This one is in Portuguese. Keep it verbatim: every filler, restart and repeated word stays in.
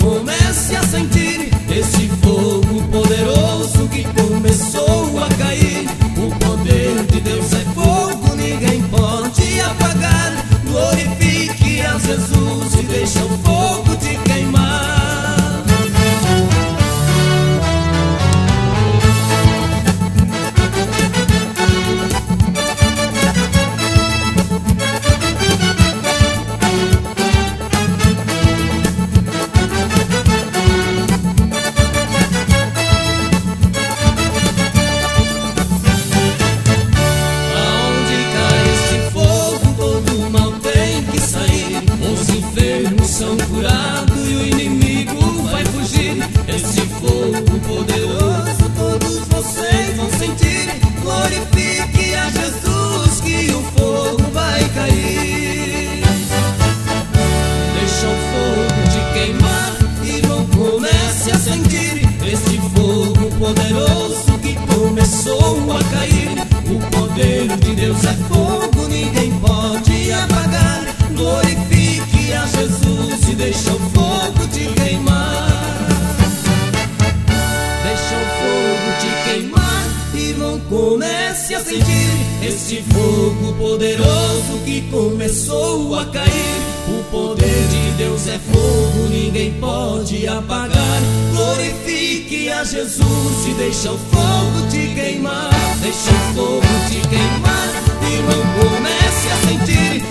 comece a sentir esse fogo poderoso que começou a cair. O poder de Deus é fogo, ninguém pode apagar. Glorifique a Jesus e deixa o fogo te queimar. São curados e o inimigo vai fugir. Esse fogo poderoso todos vocês vão sentir. Glorifique a Jesus que o fogo vai cair. Deixa o fogo te queimar, irmão, comece a sentir esse fogo poderoso que começou a cair. O poder de Deus é fogo, ninguém pode apagar. Glorifique a Jesus e deixa o fogo te queimar. Deixa o fogo te queimar, irmão, comece a sentir esse fogo poderoso que começou a cair. O poder de Deus é fogo, ninguém pode apagar. Glorifique a Jesus e deixa o fogo te queimar. Deixa o fogo te queimar, irmão, comece a sentir